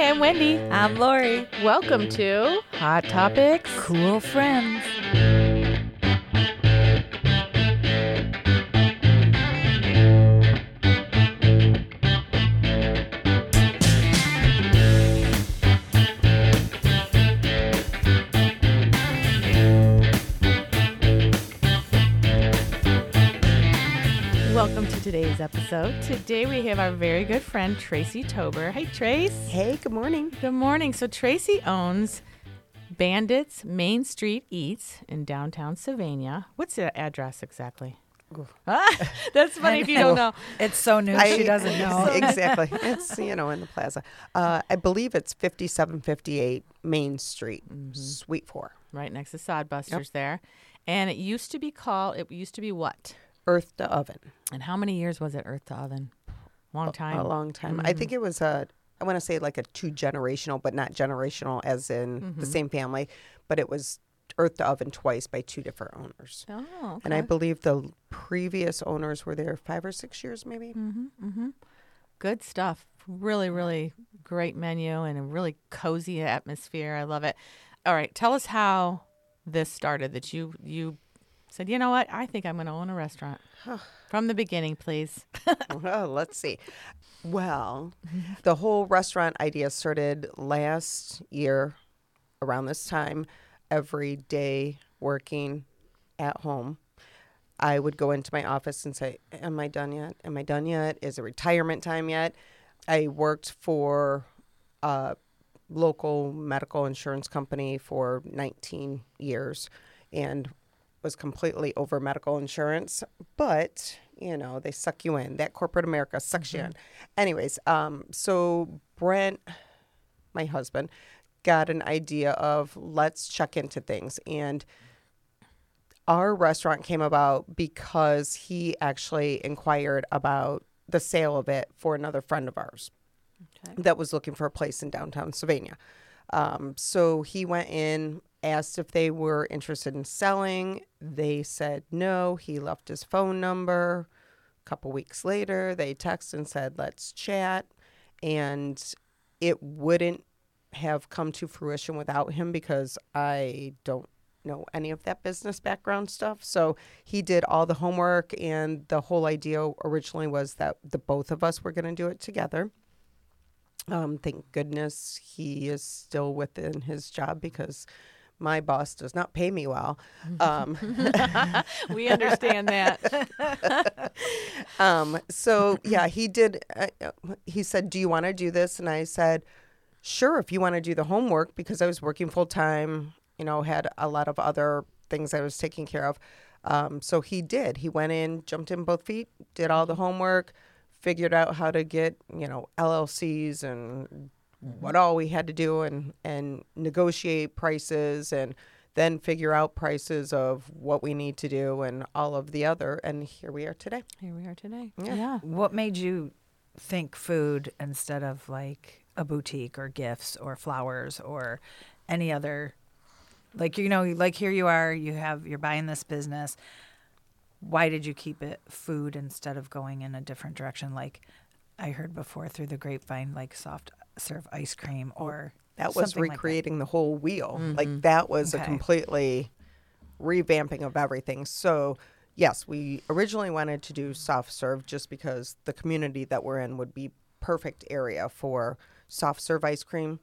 Hi, I'm Wendy. I'm Lori. Welcome to Hot Topics. Cool friends. Welcome to today's episode. Today we have our very good friend Tracy Tober. Hey, Trace. Hey, good morning. Good morning. So Tracy owns Bandits Main Street Eats in downtown Sylvania. What's the address exactly? That's funny if you don't know. It's so new, she doesn't know. Exactly. It's, in the plaza. I believe it's 5758 Main Street, Suite 4. Right next to Sodbusters there. And it used to be what? Earth to Oven. And how many years was it Earth to Oven? Long time? A long time. I think it was I want to say like a 2-generational, but not generational as in the same family. But it was Earth to Oven twice by 2 different owners. Oh, okay. And I believe the previous owners were there 5 or 6 years maybe. Good stuff. Really, really great menu and a really cozy atmosphere. I love it. All right. Tell us how this started, that you said, you know what? I think I'm going to own a restaurant. From the beginning, please. Well, let's see. Well, the whole restaurant idea started last year around this time. Every day working at home, I would go into my office and say, am I done yet? Am I done yet? Is it retirement time yet? I worked for a local medical insurance company for 19 years and was completely over medical insurance, but they suck you in. That corporate America sucks you in. Anyways, so Brent, my husband, got an idea of let's check into things. And our restaurant came about because he actually inquired about the sale of it for another friend of ours that was looking for a place in downtown Sylvania. So he went in, asked if they were interested in selling. They said no. He left his phone number. A couple weeks later, they texted and said, let's chat. And it wouldn't have come to fruition without him because I don't know any of that business background stuff. So he did all the homework, and the whole idea originally was that the both of us were going to do it together. Thank goodness he is still within his job because my boss does not pay me well. We understand that. So, yeah, he did. He said, do you want to do this? And I said, sure, if you want to do the homework, because I was working full time, had a lot of other things I was taking care of. So he did. He went in, jumped in both feet, did all the homework, figured out how to get, LLCs and what all we had to do and negotiate prices and then figure out prices of what we need to do and all of the other. And here we are today. Yeah. What made you think food instead of like a boutique or gifts or flowers or any other, like here you are, you're buying this business. Why did you keep it food instead of going in a different direction? Like I heard before through the grapevine, like soft serve ice cream or that was recreating the whole wheel. Like that was a completely revamping of everything. So yes, we originally wanted to do soft serve just because the community that we're in would be perfect area for soft serve ice cream.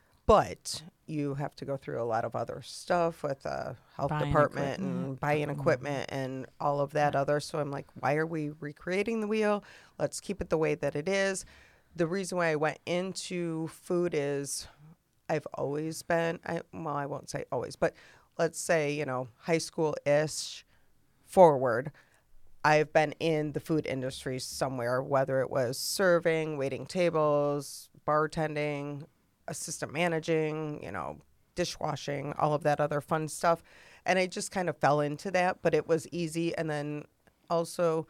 But you have to go through a lot of other stuff with the health department and buying equipment and all of that other. So I'm like, why are we recreating the wheel? Let's keep it the way that it is. The reason why I went into food is I've always been, I won't say always, but let's say, high school-ish forward, I've been in the food industry somewhere, whether it was serving, waiting tables, bartending, assistant managing, dishwashing, all of that other fun stuff. And I just kind of fell into that, but it was easy. And then also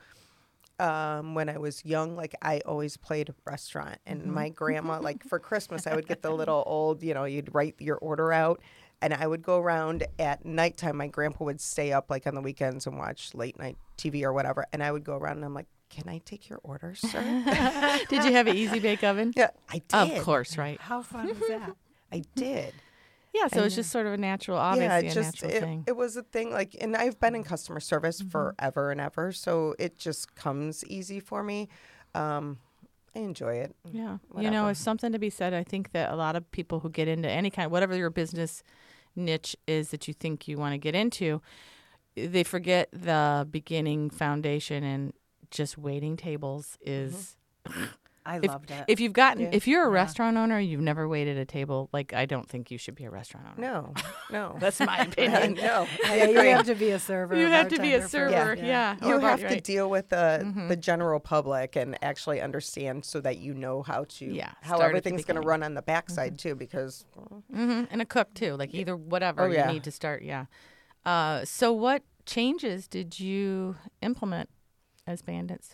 when I was young, like I always played restaurant. And my grandma, like for Christmas, I would get the little old, you'd write your order out. And I would go around at nighttime. My grandpa would stay up like on the weekends and watch late night TV or whatever. And I would go around and I'm like, can I take your order, sir? Did you have an easy bake oven? Yeah, I did. Of course, right? How fun is that? I did. Yeah, so it's just sort of a natural, obviously a natural thing. It was a thing, like, and I've been in customer service forever and ever, so it just comes easy for me. I enjoy it. Yeah. Whatever. It's something to be said. I think that a lot of people who get into any kind, whatever your business niche is that you think you want to get into, they forget the beginning foundation, and just waiting tables is. I loved it. If you've gotten, Yeah. if you're a restaurant owner, you've never waited a table. Like, I don't think you should be a restaurant owner. No. That's my opinion. No. I Yeah, you agree. have to be a server. You have to be a bartender server. first. Yeah. You Or have right. to deal with the general public and actually understand so that you know how to Yeah, how start at the everything's going to beginning. run on the backside too, because And a cook too, like either whatever you yeah. need to start. Yeah. So what changes did you implement as Bandits?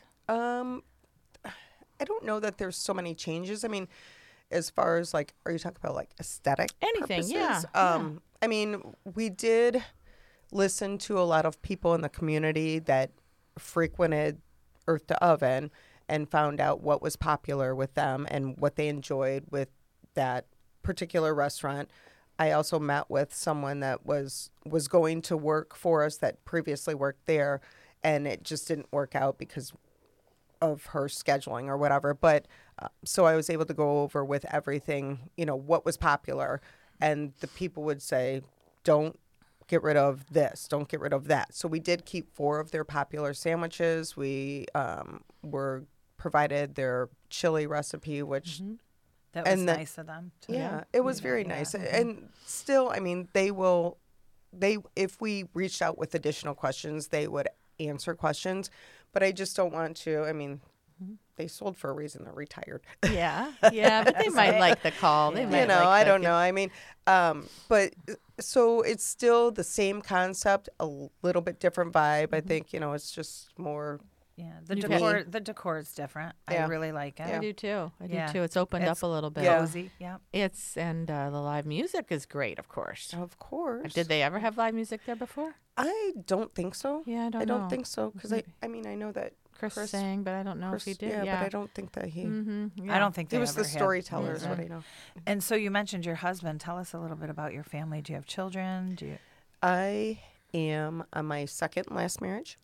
I don't know that there's so many changes. I mean, as far as like, are you talking about like aesthetic Anything, purposes? yeah, I mean, we did listen to a lot of people in the community that frequented Earth to Oven and found out what was popular with them and what they enjoyed with that particular restaurant. I also met with someone that was going to work for us that previously worked there, and it just didn't work out because of her scheduling or whatever. But so I was able to go over with everything, what was popular, and the people would say, don't get rid of this, don't get rid of that. So we did keep 4 of their popular sandwiches. We were provided their chili recipe, which That was And the- nice of them. To yeah, it was do very that, yeah. nice. And still, I mean, if we reached out with additional questions, they would answer questions. But I just don't want to, I mean, they sold for a reason. They're retired. Yeah, yeah, but they might like the call. They might I like don't know. I mean, but so it's still the same concept, a little bit different vibe. I think, it's just more. Yeah, the You decor is different. I Yeah. really like it. I do too. I Yeah. do too. It's opened It's up a little bit. Yeah. Cozy. Yeah. And the live music is great, of course. Of course. Did they ever have live music there before? I don't think so. Yeah, I don't I don't know. think so. Because I mean, I know that Chris Chris sang, but I don't know if he did. yeah, but I don't think that he. Mm-hmm. I don't think He they was the ever had- storyteller, is what I know. And so you mentioned your husband. Tell us a little bit about your family. Do you have children? Do you? I am on my second and last marriage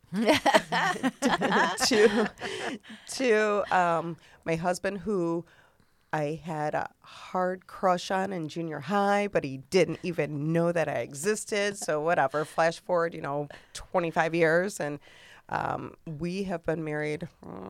to my husband, who I had a hard crush on in junior high, but he didn't even know that I existed. So whatever. Flash forward, 25 years, and we have been married.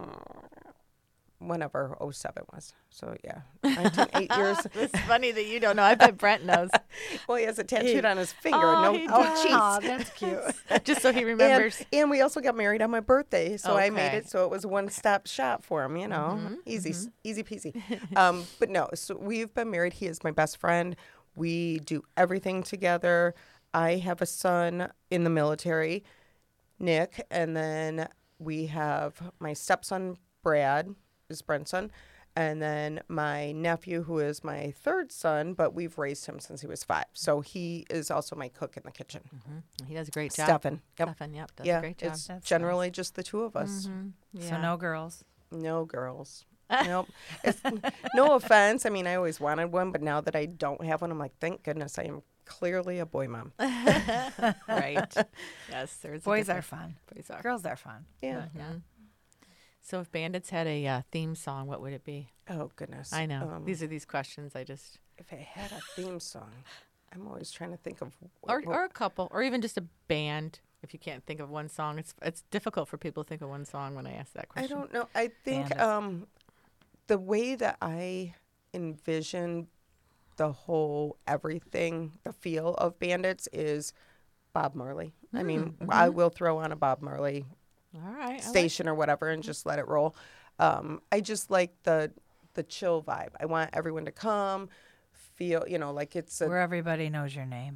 Whenever 07 was. So, yeah, 8 years. It's funny that you don't know. I bet Brent knows. Well, he has it tattooed on his finger. he Oh, does. jeez. Aw, that's cute. Just so he remembers. And we also got married on my birthday, so I made Okay. it so it was a one-stop shop for him. Easy peasy. But no, so we've been married. He is my best friend. We do everything together. I have a son in the military, Nick, and then we have my stepson Brad, is Brent's son, and then my nephew, who is my third son, but we've raised him since he was 5. So he is also my cook in the kitchen. He does a great job. Stefan. Yep. Stefan, yep, does Yeah, a great job. it's That's generally just the 2 of us. Yeah. So no girls. No girls. Nope. It's, no offense. I mean, I always wanted one, but now that I don't have one, I'm like, thank goodness I am clearly a boy mom. Right. Yes, there's a Boys are difference. fun. Boys are. Girls are fun. Yeah. Mhm. So if Bandits had a theme song, what would it be? Oh, goodness. I know. These are these questions I just... If I had a theme song, I'm always trying to think of. Or a couple, or even just a band. If you can't think of one song, it's difficult for people to think of one song when I ask that I question. don't know. I think Bandits. the way that I envision the whole everything, the feel of Bandits is Bob Marley. I mean, I will throw on a Bob Marley All right. station or whatever and just let it roll. I just like the chill vibe. I want everyone to come, feel, like it's a Where everybody knows your name.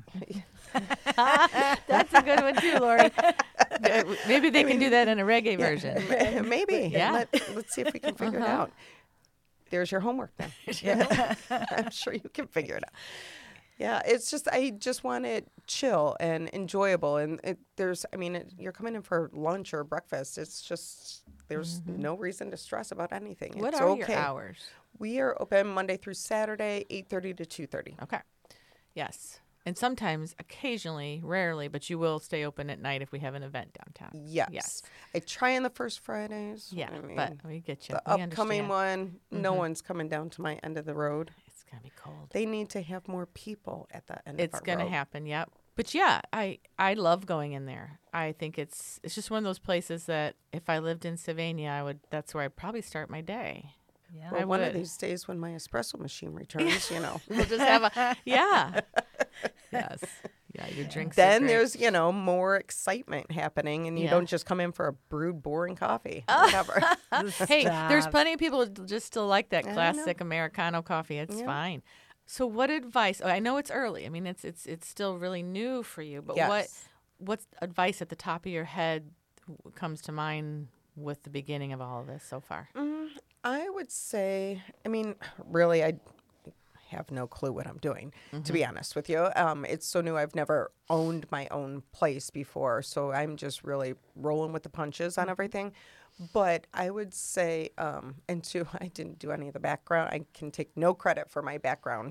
That's a good one too, Lori. Maybe they can do that in a reggae version. maybe. Yeah. Let's see if we can figure it out. There's your homework then. I'm sure you can figure it out. Yeah, it's just I just want it chill and enjoyable, and you're coming in for lunch or breakfast. It's just there's no reason to stress about anything. What It's are okay. your hours? We are open Monday through Saturday, 8:30 to 2:30. Okay. Yes. And sometimes, occasionally, rarely, but you will stay open at night if we have an event downtown. Yes. Yes. I try on the first Fridays. Yeah, I mean, but we get you. the We upcoming understand. one, no one's coming down to my end of the road. It's going to be cold. They need to have more people at the end It's of our going to road. happen, yep. But yeah, I love going in there. I think it's just one of those places that if I lived in Sylvania, that's where I'd probably start my day. Yeah. Well, I one of would. these days when my espresso machine returns, We'll just have a, yeah. Yes. Yeah, your drinks are then great. there's, more excitement happening and you Yeah. don't just come in for a brewed, boring coffee. Whatever. Hey, there's Stop. plenty of people who just still like that I know. classic Americano coffee. It's Yeah. fine. So what advice? I know it's early. I mean, it's still really new for you, but Yes. what's advice at the top of your head comes to mind with the beginning of all of this so far? I would say, really, I have no clue what I'm doing, to be honest with you. It's so new. I've never owned my own place before, so I'm just really rolling with the punches on everything. But I would say, and two, I didn't do any of the background. I can take no credit for my background,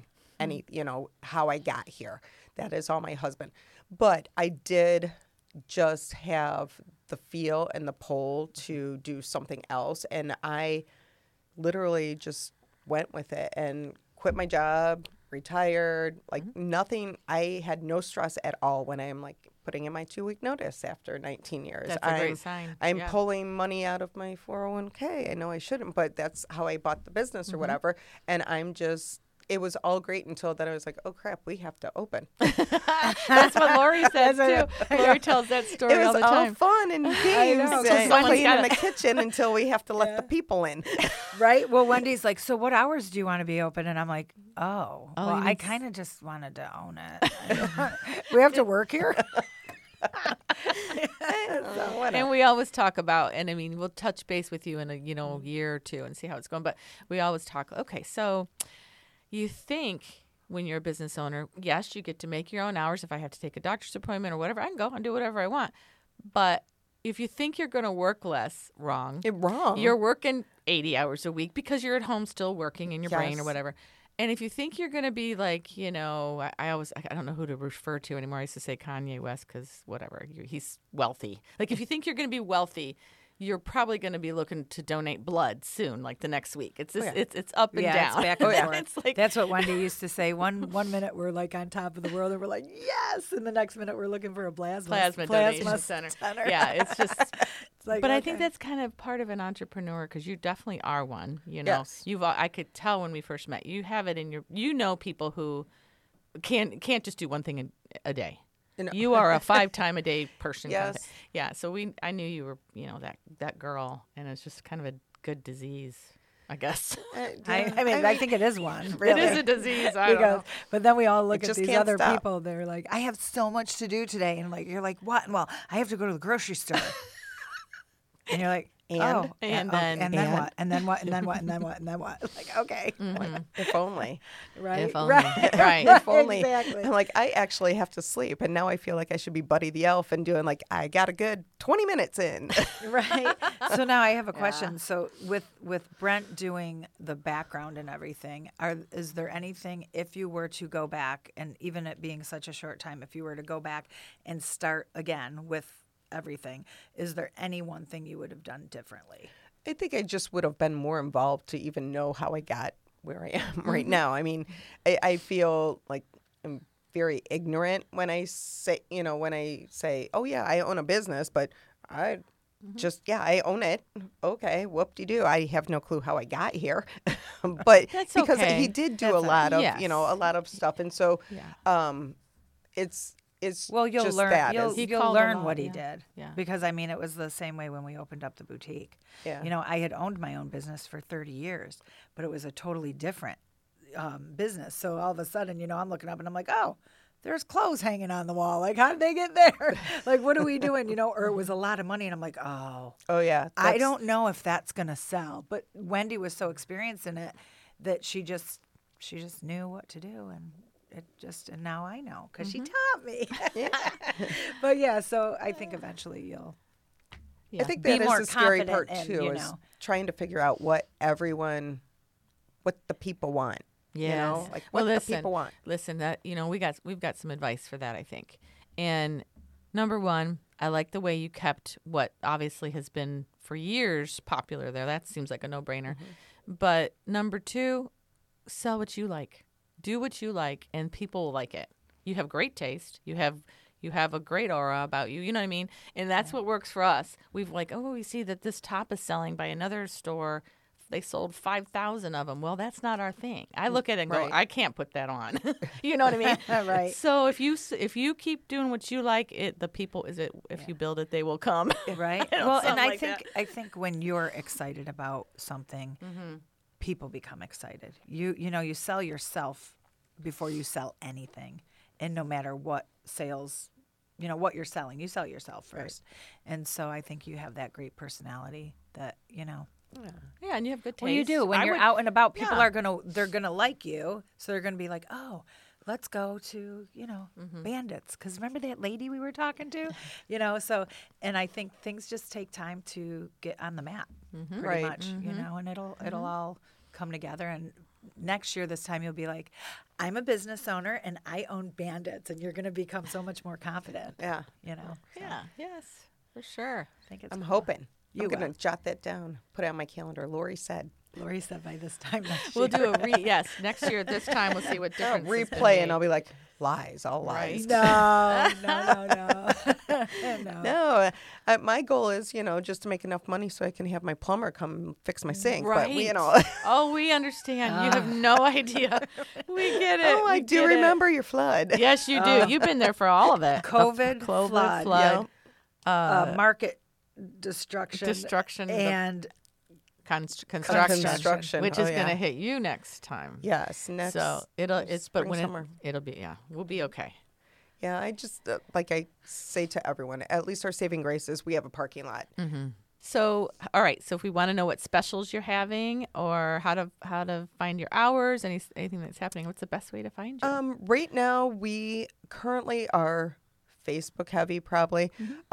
how I got here. That is all my husband. But I did just have the feel and the pull to do something else. And I literally just went with it and quit my job, retired, like nothing. I had no stress at all when I'm like putting in my 2-week notice after 19 years. That's a great sign. I'm Yeah. pulling money out of my 401k. I know I shouldn't, but that's how I bought the business or whatever. And it was all great until then I was like, oh crap, we have to open. That's what Lori says too. Lori tells that story It all was the all time. fun and games know, 'cause and someone's playing in gotta- the kitchen until we have to let the people in. Right? Well, Wendy's like, so what hours do you want to be open? And I'm like, well, you I mean kind of just wanted to own it. We have to work here. And we always talk about, and I mean, we'll touch base with you in a year or two and see how it's going. But we always talk. Okay, so you think when you're a business owner, yes, you get to make your own hours. If I have to take a doctor's appointment or whatever, I can go and do whatever I want. But if you think you're going to work less, wrong. Wrong. You're working 80 hours a week because you're at home still working in your brain or Yes. whatever. And if you think you're going to be like, I don't know who to refer to anymore. I used to say Kanye West because whatever, he's wealthy. Like if you think you're going to be wealthy, you're probably going to be looking to donate blood soon, like the next week. It's just, it's up and Yeah, down. it's back and forth. It's like, That's what Wendy used to say. One minute we're like on top of the world and we're like, yes. And the next minute we're looking for a plasma donation center. Yeah, it's just. It's like, But I think okay. that's kind of part of an entrepreneur because you definitely are one. Yes. I could tell when we first met. You have it in your. People who can't just do one thing a day. No. You are a 5-time a day person. kind of Yes. thing. Yeah. So I knew you were that girl, and it's just kind of a good disease, I guess. I think it is one. It is a disease. I don't know. But then we all look It at just these can't other stop. people. They're like, I have so much to do today. And you're like, what? Well, I have to go to the grocery store. And you're like, And? oh, And oh, then- and then and- what? And then what? And then what? And then what? And then what? Like, okay. If only. Right. If only. Right. Right. If only. Exactly. I'm like, I actually have to sleep. And now I feel like I should be Buddy the Elf and doing I got a good 20 minutes in. Right. So now I have a question. So with Brent doing the background and everything, is there anything, if you were to go back, and even it being such a short time, if you were to go back and start again with everything, is there any one thing you would have done differently? I think I just would have been more involved to even know how I got where I am right now. I mean, I feel like I'm very ignorant when I say, oh yeah, I own a business, but I I own it. Okay, whoop-de-doo. I have no clue how I got here. But That's because okay. he did do That's a lot of, yes. a lot of stuff. And so Yeah. it's Well, you'll just learn. that You'll, is- He you'll called a learn lot, what he yeah. did. Yeah. Because it was the same way when we opened up the boutique. Yeah. I had owned my own business for 30 years, but it was a totally different business. So all of a sudden, I'm looking up and I'm like, oh, there's clothes hanging on the wall. Like, how did they get there? Like, what are we doing? Or it was a lot of money, and I'm like, oh. Oh yeah. I that's- don't know if that's gonna sell, but Wendy was so experienced in it that she just knew what to do, and and now I know because she taught me. But yeah, so I think eventually you'll. Yeah. I think Be that is more the scary confident part and, too, you is know. trying to figure out what the people want. Yes. You know, like Well, what listen, the people want. Listen, that we've got some advice for that, I think. And number one, I like the way you kept what obviously has been for years popular there. That seems like a no-brainer. But number two, sell what you like. Do what you like, and people will like it. You have great taste. You have a great aura about you. You know what I mean? And that's what works for us. We've we see that this top is selling by another store. They sold 5,000 of them. Well, that's not our thing. I look at it and go, Right. I can't put that on. You know what I mean? Right. So if you keep doing what you like, if you build it, they will come. Right. You know, Well, and something I like think I think when you're excited about something, people become excited. You sell yourself before you sell anything, and no matter what sales, what you're selling, you sell yourself first. And so I think you have that great personality that. Yeah, and you have good taste. Well, you do. When I you're would- out and about, people yeah. they're gonna like you, so they're gonna be like, oh, let's go to Bandits, because remember that lady we were talking to, So, and I think things just take time to get on the map, pretty Right. much, and it'll all come together. And next year, this time, you'll be like, I'm a business owner and I own Bandits, and you're gonna become so much more confident. Yeah. So Yeah, yes, for sure. I think it's. I'm cool. hoping. You I'm going will. to jot that down, put it on my calendar. Lori said. Lori said by this time next We'll year. do yes, next year at this time we'll see what difference. Replay, and I'll be like, lies, all lies. Right. No. No, my goal is, just to make enough money so I can have my plumber come fix my sink. Right. But, Oh, we understand. You have no idea. We get it. I We do get it. remember your flood. Yes, you do. You've been there for all of it. COVID, flood. Market destruction, and and construction, which is Oh, going to yeah. hit you next time. Yes, next. So but spring, when summer. it'll be we'll be okay. Yeah, I just like I say to everyone, at least our saving grace is we have a parking lot. So, all right. So, if we want to know what specials you're having, or how to find your hours, anything that's happening, what's the best way to find you? Right now, we currently are Facebook heavy, probably.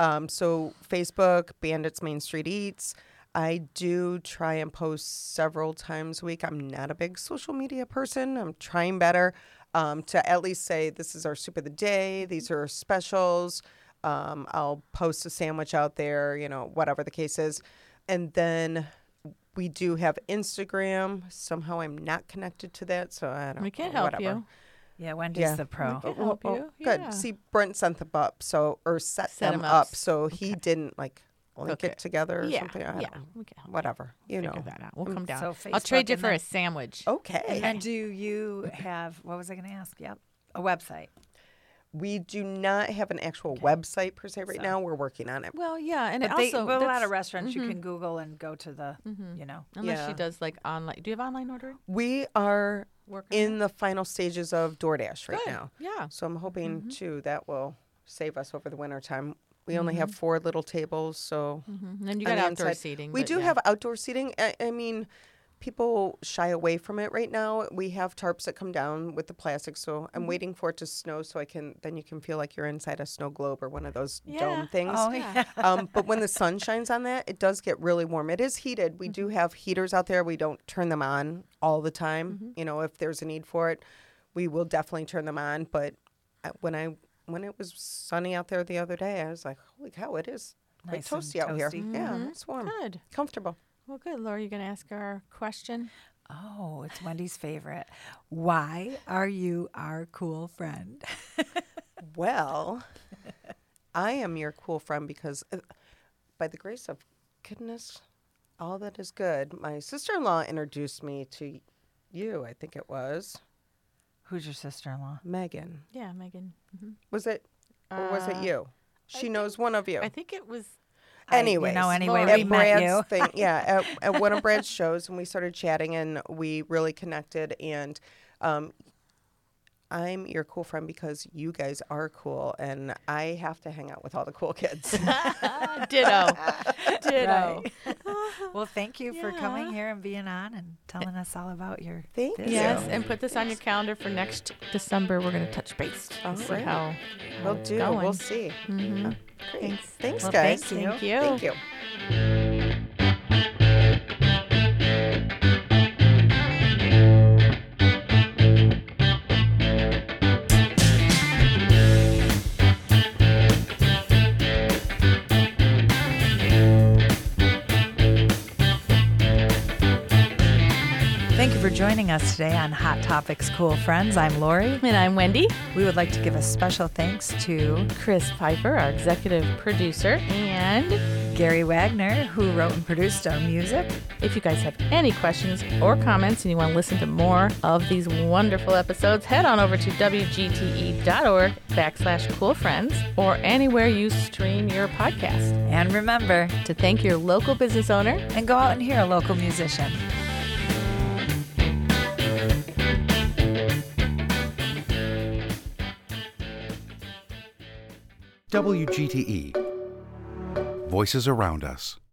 So Facebook, Bandits Main Street Eats. I do try and post several times a week. I'm not a big social media person. I'm trying better to at least say this is our soup of the day. These are our specials. I'll post a sandwich out there, whatever the case is. And then we do have Instagram. Somehow I'm not connected to that, so I don't know. We can help whatever. you. yeah, Wendy's Yeah. the pro. can help you. Good. Yeah. See, Brent sent them up, set them them up. up. So he didn't link Okay. it together or Yeah, something. I yeah. don't know. We can help you. Whatever. Figure that out. We'll come down. so I'll trade Facebook you and for then- a sandwich. Okay. And do you have, what was I going to ask? Yep. A website. We do not have an actual website per se right So- now. We're working on it. Well, yeah, and But, it also but a lot that's- of restaurants, you can Google and go to the, unless Yeah. she does like online. Do you have online ordering? We are Working in the final stages of DoorDash right Good. now. Yeah. So I'm hoping too that will save us over the winter time. We only have 4 little tables, so And then you on got the outdoor inside. seating. We but do yeah. have outdoor seating. I mean, people shy away from it right now. We have tarps that come down with the plastic, so I'm waiting for it to snow so then you can feel like you're inside a snow globe or one of those Yeah. dome things. Oh, yeah. But when the sun shines on that, it does get really warm. It is heated. We do have heaters out there. We don't turn them on all the time. If there's a need for it, we will definitely turn them on. But when it was sunny out there the other day, I was like, holy cow, it is quite Nice and toasty out here. toasty. Yeah, it's warm. Good. Comfortable. Well, good. Laura, you going to ask our question? Oh, it's Wendy's favorite. Why are you our cool friend? Well, I am your cool friend because by the grace of goodness, all that is good, my sister-in-law introduced me to you, I think it was, Who's your sister-in-law? Megan. Yeah, Megan. Was it, or was it you? She knows one of you. I think it was. Anyways, anyway, at we met you. Brad's thing, yeah, at one of Brad's shows, and we started chatting, and we really connected. And I'm your cool friend because you guys are cool, and I have to hang out with all the cool kids. Ditto. Ditto. Right. Well, thank you for Yeah. coming here and being on and telling us all about your Thank you. business. Yes, and put this on your calendar for next December. We're going to touch base and see Alright. how We'll it's do. going. We'll see. Mhm. Great. Thanks. Thanks, Well, guys. thank you. Thank you. Thank you. Thank you for joining us today on Hot Topics Cool Friends. I'm Lori. And I'm Wendy. We would like to give a special thanks to Chris Piper, our executive producer, and Gary Wagner, who wrote and produced our music. if you guys have any questions or comments and you want to listen to more of these wonderful episodes, head on over to wgte.org/coolfriends or anywhere you stream your podcast. And remember, To thank your local business owner, and go out and hear a local musician. WGTE. Voices around us.